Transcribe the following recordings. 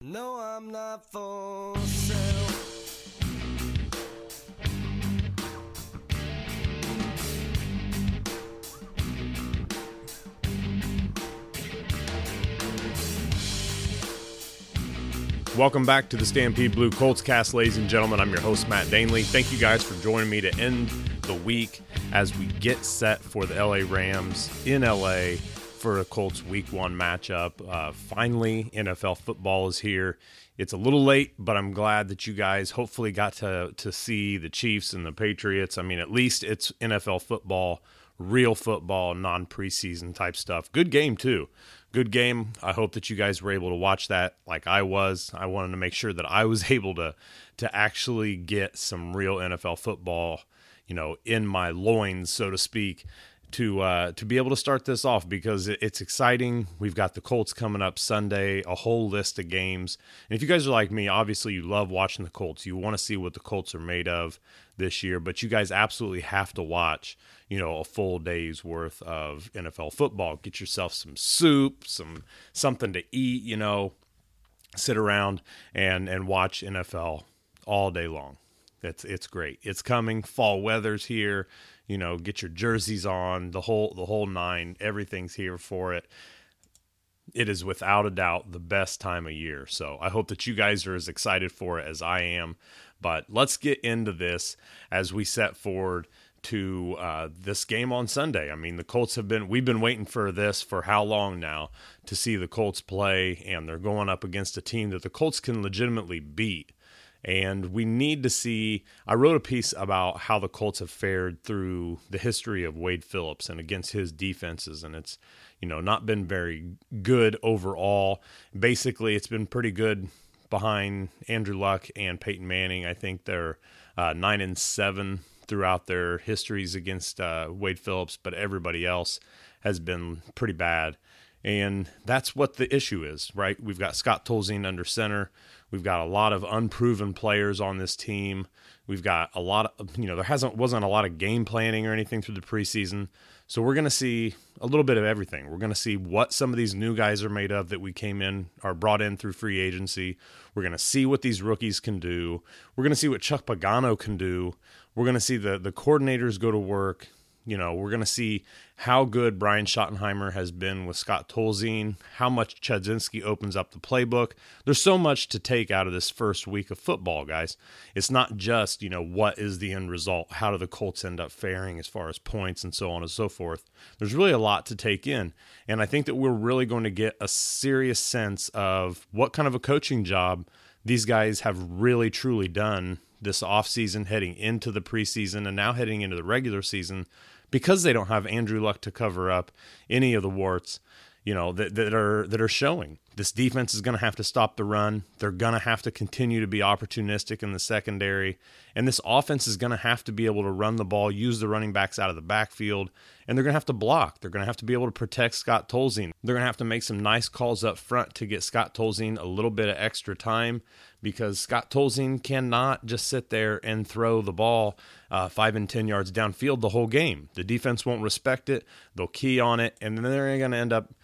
No, I'm not for sale. Welcome back to the Stampede Blue Colts cast, ladies and gentlemen. I'm your host, Matt Danley. Thank you guys for joining me to end the week as we get set for the LA Rams in LA for a Colts Week 1 matchup. Finally, NFL football is here. It's a little late, but I'm glad that you guys hopefully got to see the Chiefs and the Patriots. I mean, at least it's NFL football, real football, non-preseason type stuff. Good game, too. Good game. I hope that you guys were able to watch that like I was. I wanted to make sure that I was able to actually get some real NFL football, in my loins, so to speak, to be able to start this off because it's exciting. We've got the Colts coming up Sunday, a whole list of games. And if you guys are like me, obviously you love watching the Colts. You want to see what the Colts are made of this year, but you guys absolutely have to watch, a full day's worth of NFL football. Get yourself some soup, something to eat, sit around and watch NFL all day long. It's great. It's coming. Fall weather's here. Get your jerseys on, the whole nine. Everything's here for it. It is without a doubt the best time of year. So I hope that you guys are as excited for it as I am. But let's get into this as we set forward to this game on Sunday. I mean, the Colts we've been waiting for this for how long now to see the Colts play, and they're going up against a team that the Colts can legitimately beat. And we need to see, I wrote a piece about how the Colts have fared through the history of Wade Phillips and against his defenses. And it's, not been very good overall. Basically, it's been pretty good behind Andrew Luck and Peyton Manning. I think they're 9-7 throughout their histories against Wade Phillips, but everybody else has been pretty bad. And that's what the issue is, right? We've got Scott Tolzien under center. We've got a lot of unproven players on this team. We've got a lot of, there wasn't a lot of game planning or anything through the preseason. So we're going to see a little bit of everything. We're going to see what some of these new guys are made of that we are brought in through free agency. We're going to see what these rookies can do. We're going to see what Chuck Pagano can do. We're going to see the coordinators go to work. We're going to see how good Brian Schottenheimer has been with Scott Tolzien, how much Chudzinski opens up the playbook. There's so much to take out of this first week of football, guys. It's not just, what is the end result? How do the Colts end up faring as far as points and so on and so forth? There's really a lot to take in. And I think that we're really going to get a serious sense of what kind of a coaching job these guys have really, truly done this offseason, heading into the preseason, and now heading into the regular season, because they don't have Andrew Luck to cover up any of the warts, that are showing. This defense is going to have to stop the run. They're going to have to continue to be opportunistic in the secondary. And this offense is going to have to be able to run the ball, use the running backs out of the backfield, and they're going to have to block. They're going to have to be able to protect Scott Tolzien. They're going to have to make some nice calls up front to get Scott Tolzien a little bit of extra time, because Scott Tolzien cannot just sit there and throw the ball 5 and 10 yards downfield the whole game. The defense won't respect it. They'll key on it, and then they're going to end up,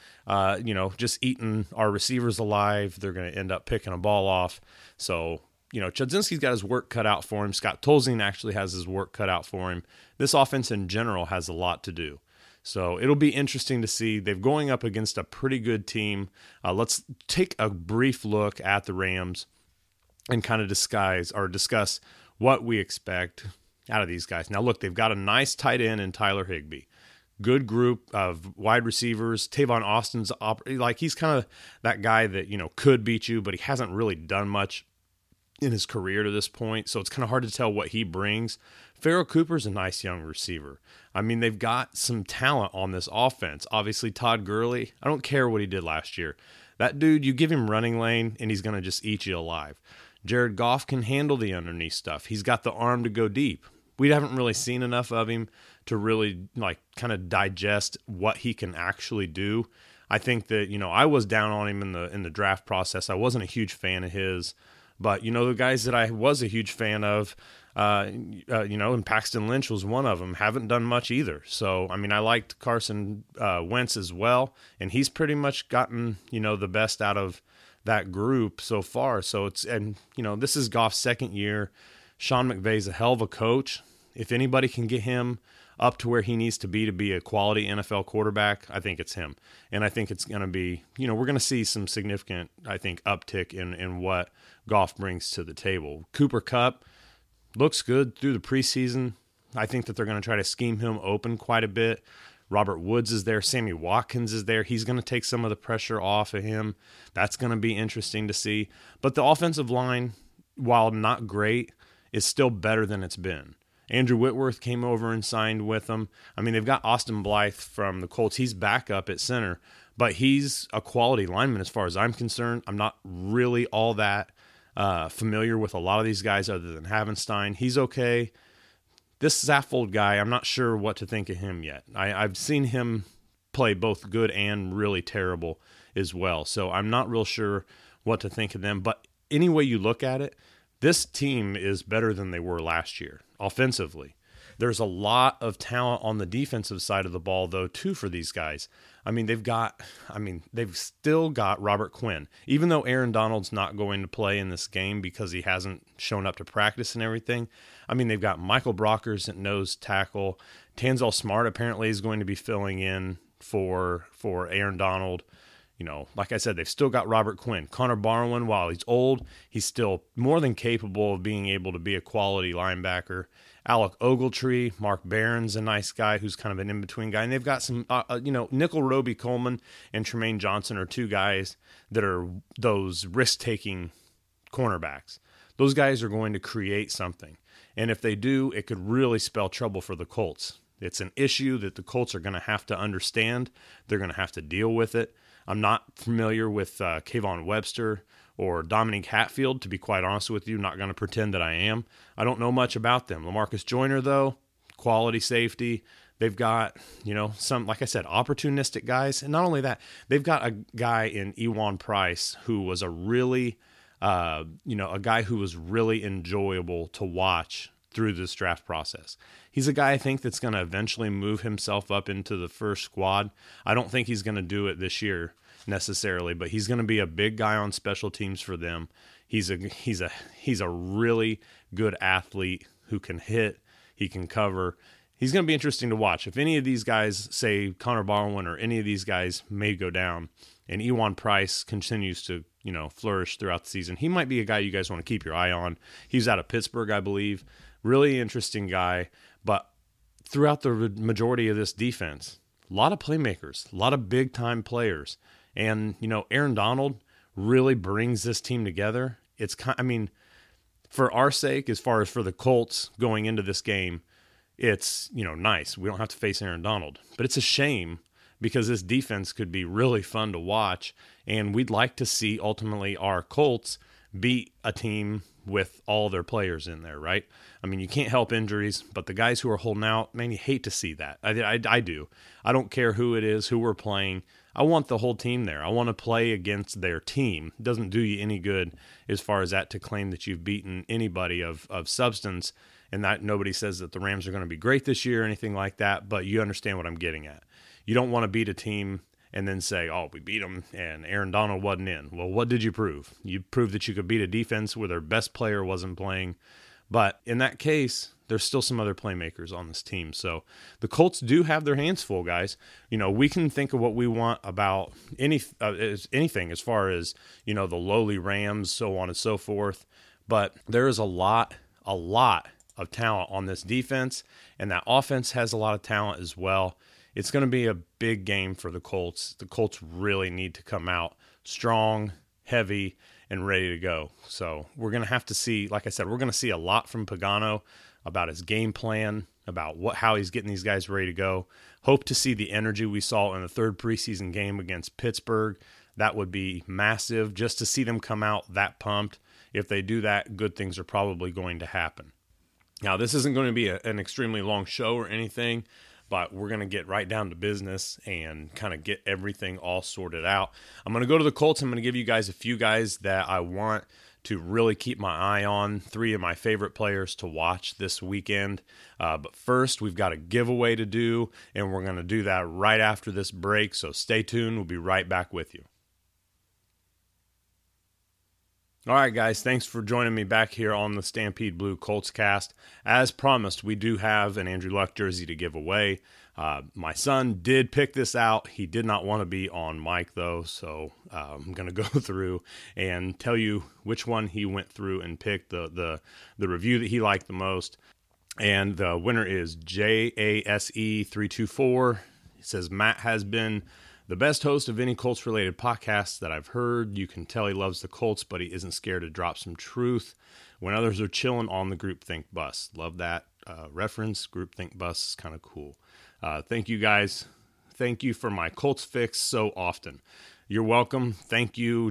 just eating our receivers alive. They're going to end up picking a ball off. So, Chudzinski's got his work cut out for him. Scott Tolzien actually has his work cut out for him. This offense in general has a lot to do. So it'll be interesting to see. They're going up against a pretty good team. Let's take a brief look at the Rams and kind of discuss what we expect out of these guys. Now, look, they've got a nice tight end in Tyler Higbee. Good group of wide receivers. Tavon Austin's he's kind of that guy that, could beat you, but he hasn't really done much in his career to this point. So it's kind of hard to tell what he brings. Pharoh Cooper's a nice young receiver. I mean, they've got some talent on this offense. Obviously, Todd Gurley, I don't care what he did last year. That dude, you give him running lane and he's going to just eat you alive. Jared Goff can handle the underneath stuff. He's got the arm to go deep. We haven't really seen enough of him to really kind of digest what he can actually do. I think that, I was down on him in the draft process. I wasn't a huge fan of his, but the guys that I was a huge fan of, and Paxton Lynch was one of them, haven't done much either. So, I mean, I liked Carson Wentz as well, and he's pretty much gotten, the best out of that group so far. So this is Goff's second year. Sean McVay's a hell of a coach. If anybody can get him up to where he needs to be a quality NFL quarterback, I think it's him. And I think it's going to be, we're going to see some significant, I think, uptick in what Goff brings to the table. Cooper Kupp looks good through the preseason. I think that they're going to try to scheme him open quite a bit. Robert Woods is there. Sammy Watkins is there. He's going to take some of the pressure off of him. That's going to be interesting to see. But the offensive line, while not great, is still better than it's been. Andrew Whitworth came over and signed with them. I mean, they've got Austin Blythe from the Colts. He's back up at center, but he's a quality lineman as far as I'm concerned. I'm not really all that familiar with a lot of these guys other than Havenstein. He's okay. This Saffold guy, I'm not sure what to think of him yet. I've seen him play both good and really terrible as well, so I'm not real sure what to think of them. But any way you look at it, this team is better than they were last year offensively. There's a lot of talent on the defensive side of the ball, though, too, for these guys. They've still got Robert Quinn. Even though Aaron Donald's not going to play in this game because he hasn't shown up to practice and everything, they've got Michael Brockers at nose tackle. Tanzel Smart apparently is going to be filling in for Aaron Donald. Like I said, they've still got Robert Quinn. Connor Barwin, while he's old, he's still more than capable of being able to be a quality linebacker. Alec Ogletree, Mark Barron's a nice guy who's kind of an in-between guy. And they've got some, Nickel Roby Coleman and Tremaine Johnson are two guys that are those risk-taking cornerbacks. Those guys are going to create something. And if they do, it could really spell trouble for the Colts. It's an issue that the Colts are going to have to understand. They're going to have to deal with it. I'm not familiar with Kayvon Webster or Dominique Hatfield, to be quite honest with you. Not going to pretend that I am. I don't know much about them. LaMarcus Joyner, though, quality safety. They've got, some, like I said, opportunistic guys. And not only that, they've got a guy in Ewan Price who was a really, a guy who was really enjoyable to watch through this draft process. He's a guy I think that's going to eventually move himself up into the first squad. I don't think he's going to do it this year necessarily, but he's going to be a big guy on special teams for them. He's a really good athlete who can hit, he can cover. He's going to be interesting to watch. If any of these guys, say Connor Barwin or any of these guys may go down and Ewan Price continues to, flourish throughout the season, he might be a guy you guys want to keep your eye on. He's out of Pittsburgh, I believe. Really interesting guy, but throughout the majority of this defense, a lot of playmakers, a lot of big-time players. And, Aaron Donald really brings this team together. It's for our sake, as far as for the Colts going into this game, it's, nice. We don't have to face Aaron Donald. But it's a shame because this defense could be really fun to watch, and we'd like to see ultimately our Colts beat a team with all their players in there, right? You can't help injuries, but the guys who are holding out, man, you hate to see that. I do. I don't care who it is, who we're playing. I want the whole team there. I want to play against their team. It doesn't do you any good as far as that to claim that you've beaten anybody of substance, and that nobody says that the Rams are going to be great this year or anything like that, but you understand what I'm getting at. You don't want to beat a team and then say, oh, we beat them and Aaron Donald wasn't in. Well, what did you prove? You proved that you could beat a defense where their best player wasn't playing. But in that case, there's still some other playmakers on this team. So the Colts do have their hands full, guys. We can think of what we want about anything as far as, the lowly Rams, so on and so forth. But there is a lot of talent on this defense, and that offense has a lot of talent as well. It's going to be a big game for the Colts. The Colts really need to come out strong, heavy, and ready to go. So we're going to have to see, like I said, we're going to see a lot from Pagano about his game plan, about how he's getting these guys ready to go. Hope to see the energy we saw in the third preseason game against Pittsburgh. That would be massive just to see them come out that pumped. If they do that, good things are probably going to happen. Now, this isn't going to be an extremely long show or anything, but we're going to get right down to business and kind of get everything all sorted out. I'm going to go to the Colts. I'm going to give you guys a few guys that I want to really keep my eye on, 3 of my favorite players to watch this weekend. But first, we've got a giveaway to do, and we're going to do that right after this break, so stay tuned. We'll be right back with you. All right, guys, thanks for joining me back here on the Stampede Blue Colts cast. As promised, we do have an Andrew Luck jersey to give away. My son did pick this out. He did not want to be on mic, though, so I'm going to go through and tell you which one he went through and picked the review that he liked the most. And the winner is JASE324. He says, Matt has been the best host of any Colts-related podcasts that I've heard. You can tell he loves the Colts, but he isn't scared to drop some truth when others are chilling on the groupthink bus. Love that reference. Groupthink bus is kind of cool. Thank you, guys. Thank you for my Colts fix so often. You're welcome. Thank you,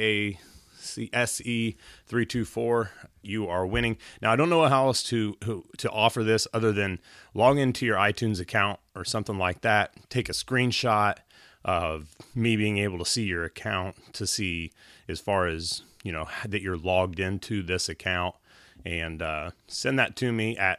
JASE324. You are winning. Now, I don't know how else to offer this other than log into your iTunes account or something like that. Take a screenshot of me being able to see your account to see as far as, that you're logged into this account, and send that to me at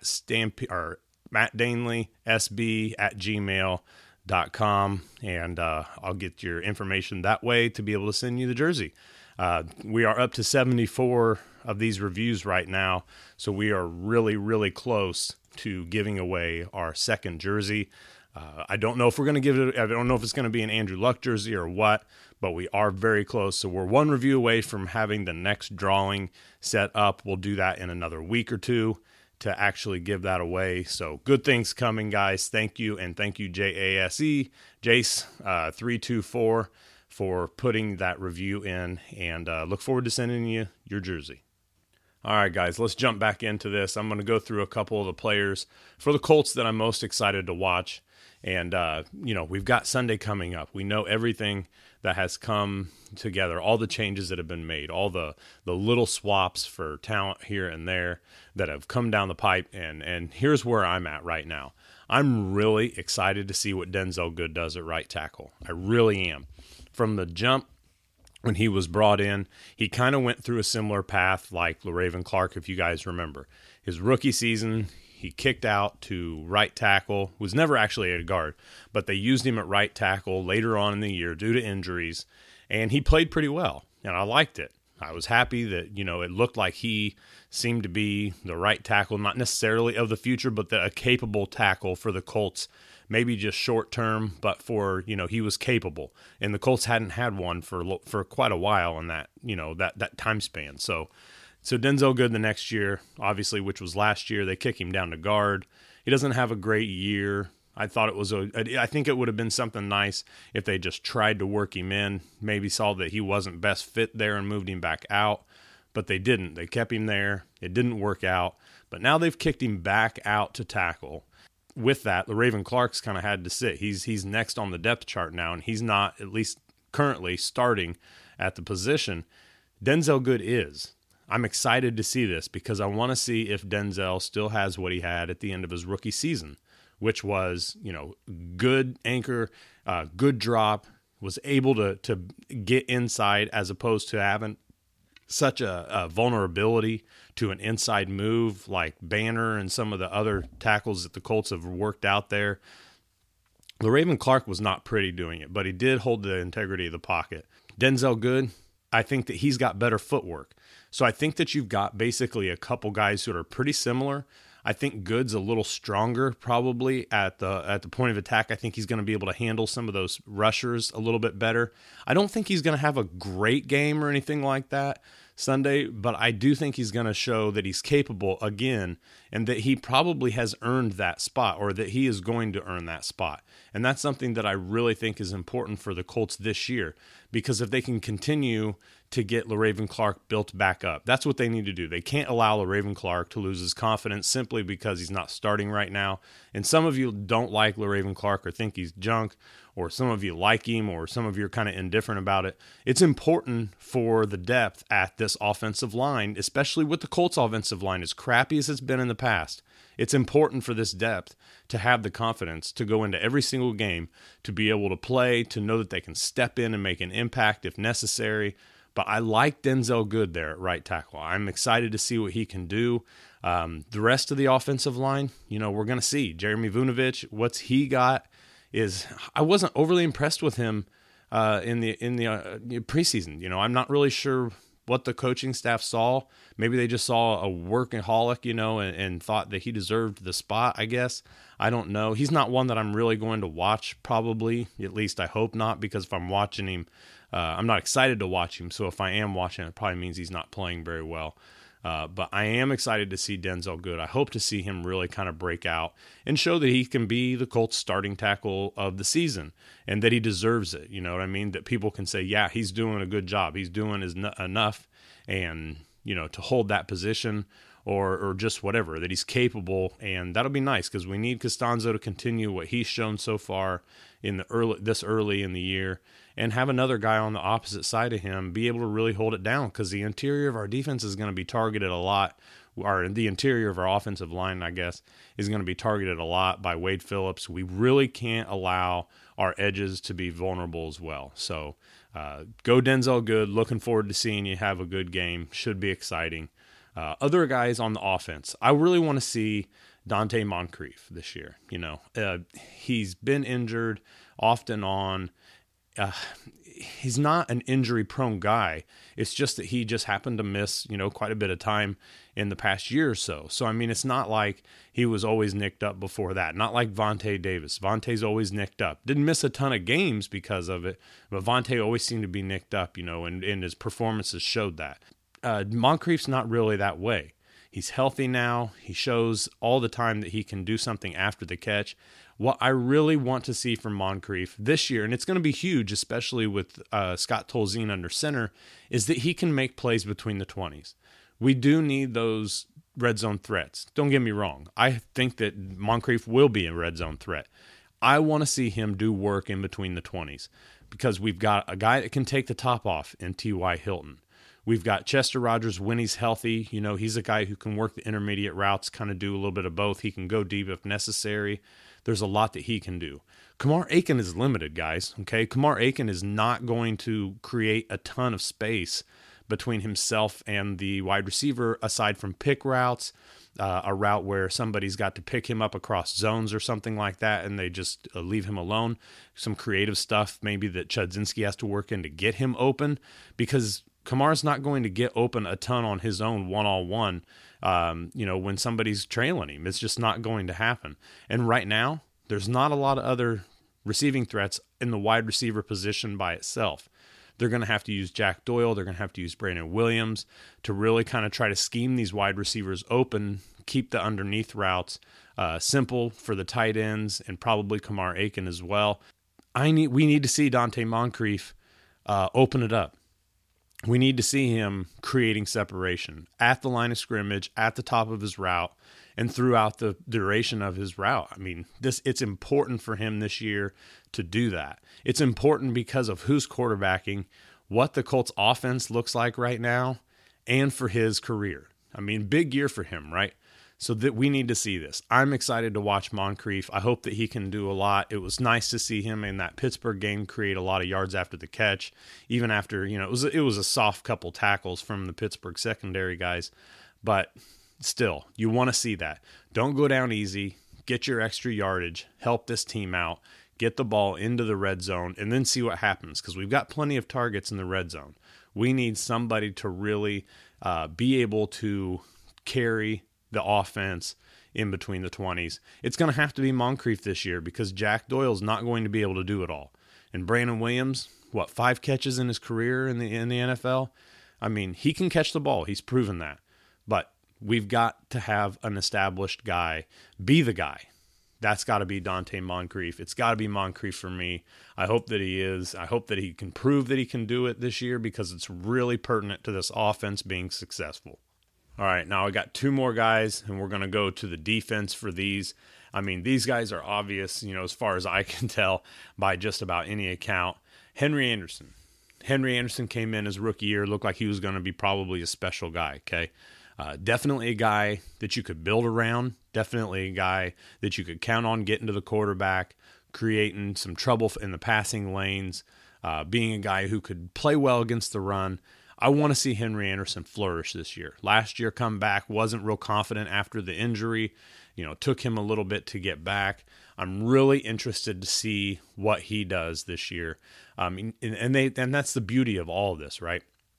mattdainleysb@gmail.com, and I'll get your information that way to be able to send you the jersey. We are up to 74 of these reviews right now, so we are really, really close to giving away our second jersey. I don't know if we're going to give it. I don't know if it's going to be an Andrew Luck jersey or what, but we are very close. So we're one review away from having the next drawing set up. We'll do that in another week or two to actually give that away. So good things coming, guys. Thank you, and thank you, Jace324 for putting that review in, and look forward to sending you your jersey. All right, guys, let's jump back into this. I'm going to go through a couple of the players for the Colts that I'm most excited to watch. And, we've got Sunday coming up. We know everything that has come together, all the changes that have been made, all the little swaps for talent here and there that have come down the pipe. And here's where I'm at right now. I'm really excited to see what Denzel Good does at right tackle. I really am. From the jump, when he was brought in, he kind of went through a similar path like LaRaven Clark, if you guys remember. His rookie season, he kicked out to right tackle, was never actually a guard, but they used him at right tackle later on in the year due to injuries, and he played pretty well, and I liked it. I was happy that, it looked like he seemed to be the right tackle, not necessarily of the future, but a capable tackle for the Colts, maybe just short term, but for, he was capable, and the Colts hadn't had one for quite a while in that, that time span. So Denzel Good the next year, obviously, which was last year, they kick him down to guard. He doesn't have a great year. I think it would have been something nice if they just tried to work him in, maybe saw that he wasn't best fit there and moved him back out, but they didn't. They kept him there. It didn't work out, but now they've kicked him back out to tackle. With that, LaRaven Clark's kind of had to sit. He's next on the depth chart now, and he's not, at least currently, starting at the position. Denzel Good is. I'm excited to see this because I want to see if Denzel still has what he had at the end of his rookie season, which was, good anchor, good drop, was able to get inside as opposed to having such a vulnerability to an inside move like Banner and some of the other tackles that the Colts have worked out there. LaRaven Clark was not pretty doing it, but he did hold the integrity of the pocket. Denzel Good, I think that he's got better footwork. So I think that you've got basically a couple guys who are pretty similar. I think Good's a little stronger probably at the point of attack. I think he's going to be able to handle some of those rushers a little bit better. I don't think he's going to have a great game or anything like that Sunday, but I do think he's going to show that he's capable again and that he probably has earned that spot, or that he is going to earn that spot. And that's something that I really think is important for the Colts this year, because if they can continue to get LaRaven Clark built back up, that's what they need to do. They can't allow LaRaven Clark to lose his confidence simply because he's not starting right now. And some of you don't like LaRaven Clark or think he's junk, or some of you like him, or some of you are kind of indifferent about it. It's important for the depth at this offensive line, especially with the Colts offensive line, as crappy as it's been in the past. It's important for this depth to have the confidence to go into every single game, to be able to play, to know that they can step in and make an impact if necessary. But I like Denzel Good there at right tackle. I'm excited to see what he can do. The rest of the offensive line, we're going to see. Jeremy Vunovich, what's he got is, I wasn't overly impressed with him in the preseason. I'm not really sure what the coaching staff saw. Maybe they just saw a workaholic, and thought that he deserved the spot, I guess. I don't know. He's not one that I'm really going to watch, probably. At least I hope not, because if I'm watching him, I'm not excited to watch him. So if I am watching, it probably means he's not playing very well. But I am excited to see Denzel Good. I hope to see him really kind of break out and show that he can be the Colts starting tackle of the season and that he deserves it. You know what I mean? That people can say, yeah, he's doing a good job. He's doing enough and, to hold that position or just whatever, that he's capable. And that'll be nice because we need Costanzo to continue what he's shown so far in this early in the year, and have another guy on the opposite side of him be able to really hold it down, because the interior of our defense is going to be targeted a lot, or the interior of our offensive line, I guess, is going to be targeted a lot by Wade Phillips. We really can't allow our edges to be vulnerable as well. So go Denzel Good. Looking forward to seeing you have a good game. Should be exciting. Other guys on the offense, I really want to see Donte Moncrief this year. He's been injured off and on. He's not an injury-prone guy. It's just that he just happened to miss, quite a bit of time in the past year or so. So, I mean, it's not like he was always nicked up before that. Not like Vontae Davis. Vontae's always nicked up. Didn't miss a ton of games because of it, but Vontae always seemed to be nicked up, and his performances showed that. Moncrief's not really that way. He's healthy now. He shows all the time that he can do something after the catch. What I really want to see from Moncrief this year, and it's going to be huge, especially with Scott Tolzien under center, is that he can make plays between the 20s. We do need those red zone threats. Don't get me wrong. I think that Moncrief will be a red zone threat. I want to see him do work in between the 20s because we've got a guy that can take the top off in T.Y. Hilton. We've got Chester Rogers when he's healthy. He's a guy who can work the intermediate routes, kind of do a little bit of both. He can go deep if necessary. There's a lot that he can do. Kamar Aiken is limited, guys. Okay, Kamar Aiken is not going to create a ton of space between himself and the wide receiver, aside from pick routes, a route where somebody's got to pick him up across zones or something like that, and they just leave him alone. Some creative stuff maybe that Chudzinski has to work in to get him open, because Kamar's not going to get open a ton on his own one-on-one, when somebody's trailing him. It's just not going to happen. And right now, there's not a lot of other receiving threats in the wide receiver position by itself. They're going to have to use Jack Doyle. They're going to have to use Brandon Williams to really kind of try to scheme these wide receivers open, keep the underneath routes simple for the tight ends, and probably Kamar Aiken as well. We need to see Donte Moncrief open it up. We need to see him creating separation at the line of scrimmage, at the top of his route, and throughout the duration of his route. I mean, it's important for him this year to do that. It's important because of who's quarterbacking, what the Colts offense looks like right now, and for his career. I mean, big year for him, right? So that we need to see this. I'm excited to watch Moncrief. I hope that he can do a lot. It was nice to see him in that Pittsburgh game create a lot of yards after the catch, even after, it was a soft couple tackles from the Pittsburgh secondary guys. But still, you want to see that. Don't go down easy. Get your extra yardage. Help this team out. Get the ball into the red zone, and then see what happens, because we've got plenty of targets in the red zone. We need somebody to really be able to carry the offense in between the 20s. It's going to have to be Moncrief this year, because Jack Doyle's not going to be able to do it all. And Brandon Williams, 5 catches in his career in the NFL? I mean, he can catch the ball. He's proven that. But we've got to have an established guy be the guy. That's got to be Donte Moncrief. It's got to be Moncrief for me. I hope that he is. I hope that he can prove that he can do it this year, because it's really pertinent to this offense being successful. All right, now I got 2 more guys, and we're going to go to the defense for these. I mean, these guys are obvious, as far as I can tell, by just about any account. Henry Anderson. Henry Anderson came in his rookie year, looked like he was going to be probably a special guy, okay? Definitely a guy that you could build around. Definitely a guy that you could count on getting to the quarterback, creating some trouble in the passing lanes, being a guy who could play well against the run. I want to see Henry Anderson flourish this year. Last year, come back, wasn't real confident after the injury. Took him a little bit to get back. I'm really interested to see what he does this year. And that's the beauty of all of this, right?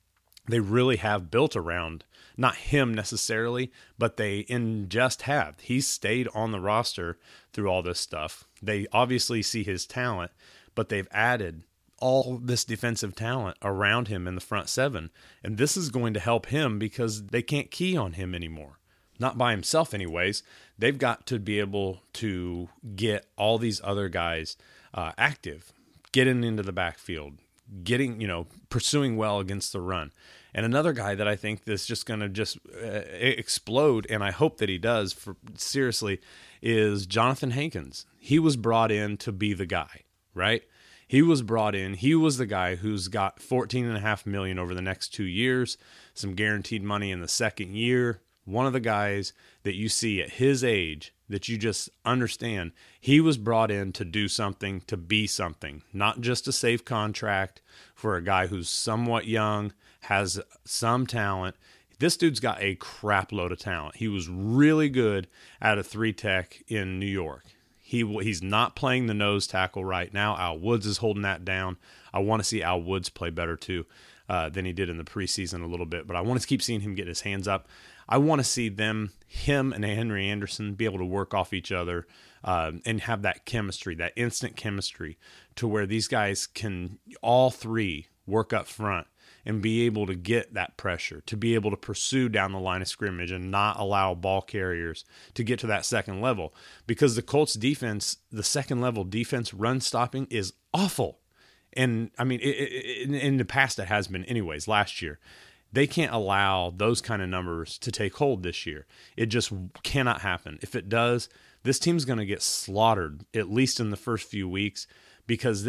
they really have built around, not him necessarily, but they just have. He's stayed on the roster through all this stuff. They obviously see his talent, but they've added all this defensive talent around him in the front seven. And this is going to help him because they can't key on him anymore. Not by himself anyways. They've got to be able to get all these other guys active, getting into the backfield, pursuing well against the run. And another guy that I think that's just going to explode, and I hope that he does seriously, is Jonathan Hankins. He was brought in to be the guy, right? He was brought in. He was the guy who's got $14.5 million over the next 2 years, some guaranteed money in the second year. One of the guys that you see at his age that you just understand, he was brought in to do something, to be something, not just a safe contract for a guy who's somewhat young, has some talent. This dude's got a crap load of talent. He was really good at a 3-tech in New York. He's not playing the nose tackle right now. Al Woods is holding that down. I want to see Al Woods play better too than he did in the preseason a little bit, but I want to keep seeing him get his hands up. I want to see him and Henry Anderson be able to work off each other and have that chemistry, that instant chemistry, to where these guys can all three work up front and be able to get that pressure, to be able to pursue down the line of scrimmage and not allow ball carriers to get to that second level. Because the Colts defense, the second level defense run stopping is awful. And I mean, in the past it has been anyways, last year. They can't allow those kind of numbers to take hold this year. It just cannot happen. If it does, this team's going to get slaughtered, at least in the first few weeks, because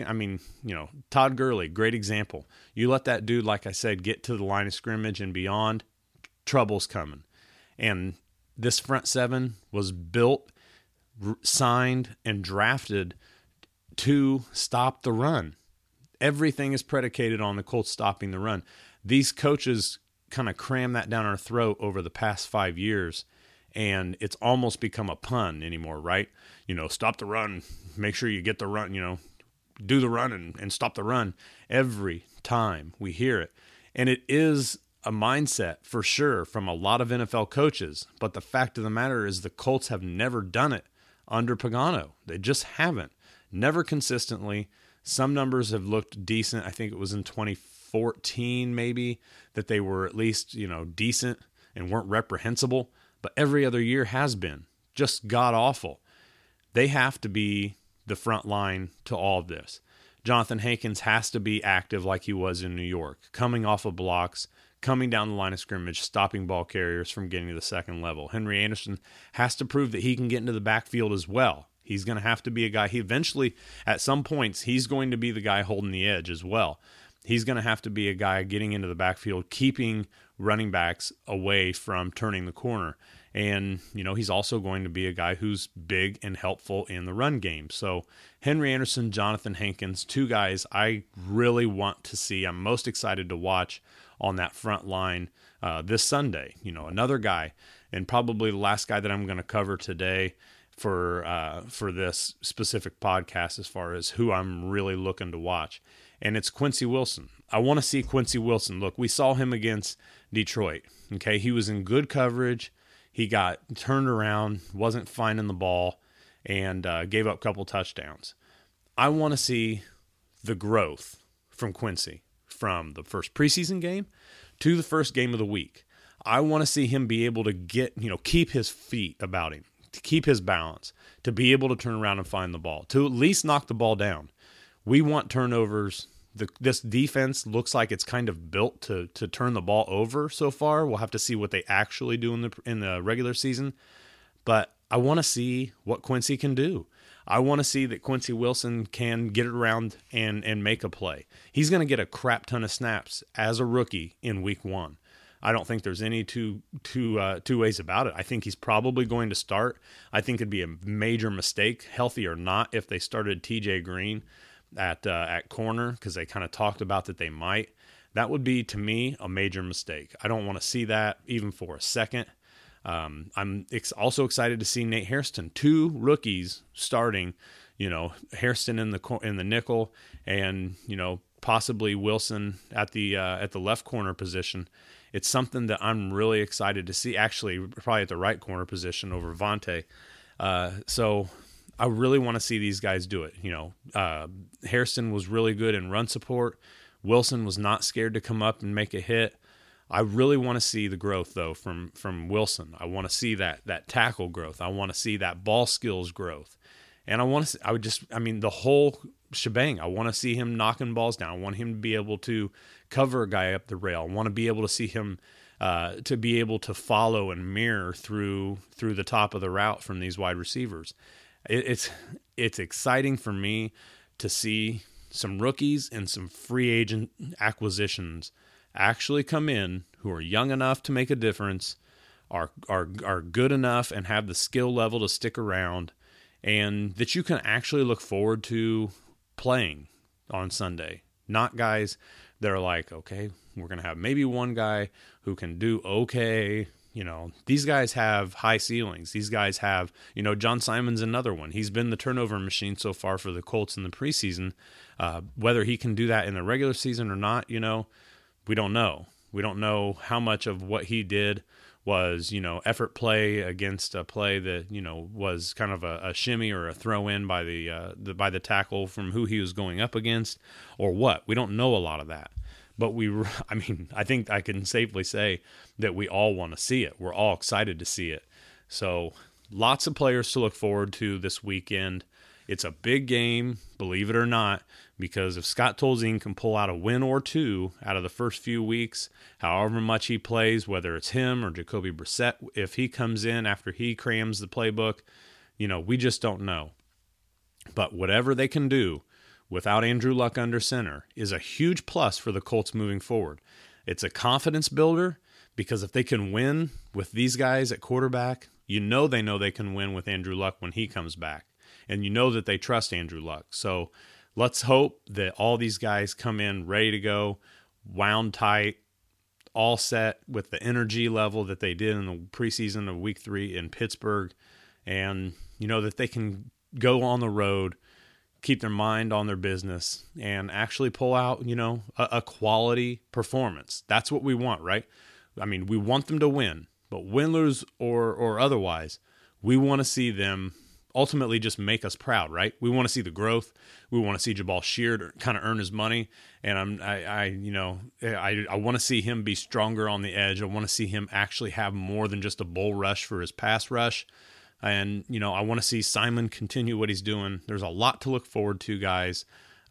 Todd Gurley, great example. You let that dude, like I said, get to the line of scrimmage and beyond, trouble's coming. And this front seven was built, signed, and drafted to stop the run. Everything is predicated on the Colts stopping the run. These coaches kind of cram that down our throat over the past 5 years, and it's almost become a pun anymore, right? Stop the run, make sure you get the run, do the run and stop the run every time we hear it. And it is a mindset for sure from a lot of NFL coaches, but the fact of the matter is the Colts have never done it under Pagano. They just haven't. Never consistently. Some numbers have looked decent. I think it was in 2014 maybe that they were at least, decent and weren't reprehensible, but every other year has been just god awful. They have to be the front line to all of this. Jonathan Hankins has to be active like he was in New York, coming off of blocks, coming down the line of scrimmage, stopping ball carriers from getting to the second level. Henry Anderson has to prove that he can get into the backfield as well. He's going to have to be a guy. He eventually, at some points, he's going to be the guy holding the edge as well. He's going to have to be a guy getting into the backfield, keeping running backs away from turning the corner. And, he's also going to be a guy who's big and helpful in the run game. So Henry Anderson, Jonathan Hankins, two guys I really want to see. I'm most excited to watch on that front line this Sunday. Another guy, and probably the last guy that I'm going to cover today for this specific podcast as far as who I'm really looking to watch. And it's Quincy Wilson. I want to see Quincy Wilson. Look, we saw him against Detroit. Okay, he was in good coverage. He got turned around, wasn't finding the ball, and gave up a couple touchdowns. I want to see the growth from Quincy from the first preseason game to the first game of the week. I want to see him be able to keep his feet about him, to keep his balance, to be able to turn around and find the ball, to at least knock the ball down. We want turnovers. This defense looks like it's kind of built to turn the ball over so far. We'll have to see what they actually do in the regular season. But I want to see what Quincy can do. I want to see that Quincy Wilson can get it around and make a play. He's going to get a crap ton of snaps as a rookie in week 1. I don't think there's any two ways about it. I think he's probably going to start. I think it'd be a major mistake, healthy or not, if they started TJ Green at corner, because they kind of talked about that they might. That would be, to me, a major mistake. I don't want to see that even for a second. I'm also excited to see Nate Hairston, 2 rookies starting. Hairston in the nickel, and possibly Wilson at the left corner position. It's something that I'm really excited to see. Actually, probably at the right corner position over Vontae. So I really want to see these guys do it. Hairston was really good in run support. Wilson was not scared to come up and make a hit. I really want to see the growth, though, from Wilson. I want to see that tackle growth. I want to see that ball skills growth. And the whole shebang. I want to see him knocking balls down. I want him to be able to cover a guy up the rail. I want to be able to see him to be able to follow and mirror through the top of the route from these wide receivers. It's exciting for me to see some rookies and some free agent acquisitions actually come in who are young enough to make a difference, are good enough and have the skill level to stick around, and that you can actually look forward to playing on Sunday. Not guys that are like, okay, we're going to have maybe one guy who can do okay. These guys have high ceilings. These guys have, John Simon's another one. He's been the turnover machine so far for the Colts in the preseason. Whether he can do that in the regular season or not, we don't know. We don't know how much of what he did was, effort play against a play that, was kind of a shimmy or a throw in by the tackle from who he was going up against, or what. We don't know a lot of that. But I think I can safely say that we all want to see it. We're all excited to see it. So lots of players to look forward to this weekend. It's a big game, believe it or not, because if Scott Tolzien can pull out a win or two out of the first few weeks, however much he plays, whether it's him or Jacoby Brissett, if he comes in after he crams the playbook, we just don't know. But whatever they can do without Andrew Luck under center is a huge plus for the Colts moving forward. It's a confidence builder because if they can win with these guys at quarterback, they know they can win with Andrew Luck when he comes back. And that they trust Andrew Luck. So let's hope that all these guys come in ready to go, wound tight, all set with the energy level that they did in the preseason of week 3 in Pittsburgh. And, that they can go on the road, keep their mind on their business, and actually pull out, a quality performance. That's what we want, right? We want them to win. But win, lose, or otherwise, we want to see them ultimately just make us proud, right? We want to see the growth. We want to see Jabal Sheard kind of earn his money, and I want to see him be stronger on the edge. I want to see him actually have more than just a bull rush for his pass rush, and I want to see Simon continue what he's doing. There's a lot to look forward to, guys.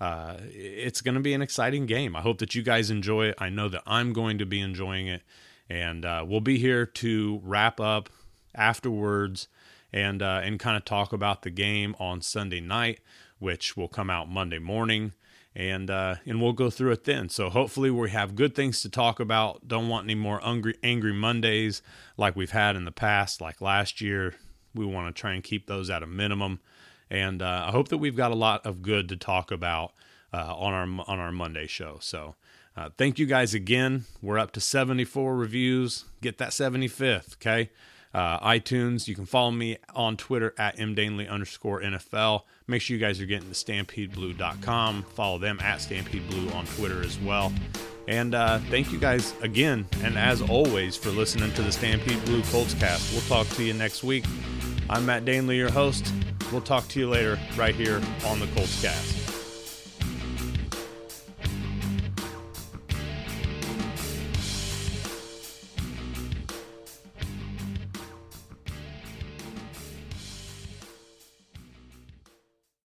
It's going to be an exciting game. I hope that you guys enjoy it. I know that I'm going to be enjoying it, and we'll be here to wrap up afterwards and kind of talk about the game on Sunday night, which will come out Monday morning, and we'll go through it then. So hopefully we have good things to talk about. Don't want any more angry Mondays like we've had in the past, like last year. We want to try and keep those at a minimum, and I hope that we've got a lot of good to talk about on our Monday show. So thank you guys again. We're up to 74 reviews. Get that 75th, okay? iTunes. You can follow me on Twitter at mdanley_NFL. Make sure you guys are getting to StampedeBlue.com. Follow them at StampedeBlue on Twitter as well. And thank you guys again, and as always, for listening to the Stampede Blue Colts Cast. We'll talk to you next week. I'm Matt Danley, your host. We'll talk to you later right here on the Colts Cast.